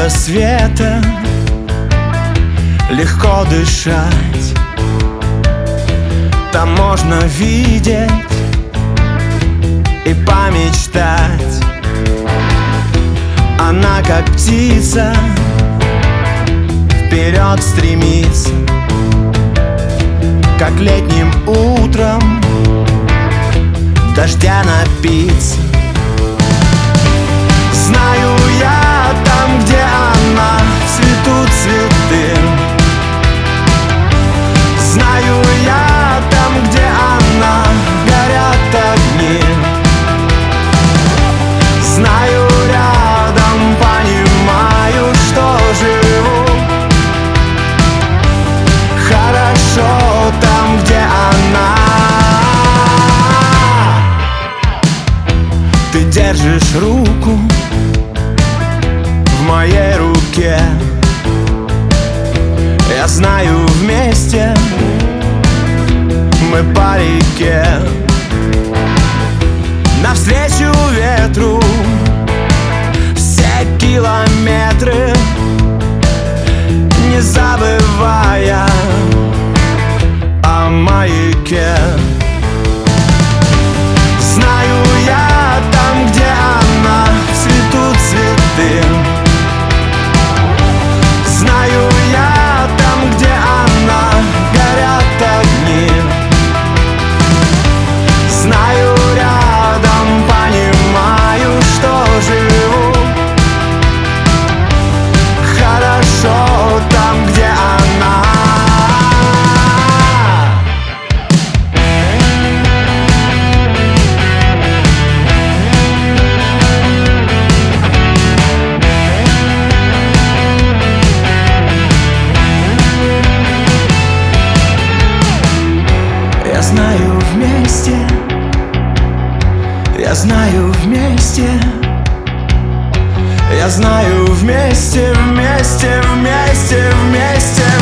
рассвета легко дышать. Там можно видеть и помечтать. Она как птица вперед стремится, как летним утром дождя напиться. Знаю я, там, где она, цветут цветы. Знаю я, там, где она, горят огни. Знаю рядом, понимаю, что живу хорошо там, где она. Ты держишь руку в моей руке. Я знаю, вместе мы по реке, навстречу ветру все километры, не забывая о маяке. Знаю я, там, где она, цветут цветы. Знаю я, там, где она, горят огни. Знаю рядом, понимаю, что живу хорошо там, где она. Я знаю, вместе, я знаю, вместе, я знаю, вместе, вместе, вместе, вместе.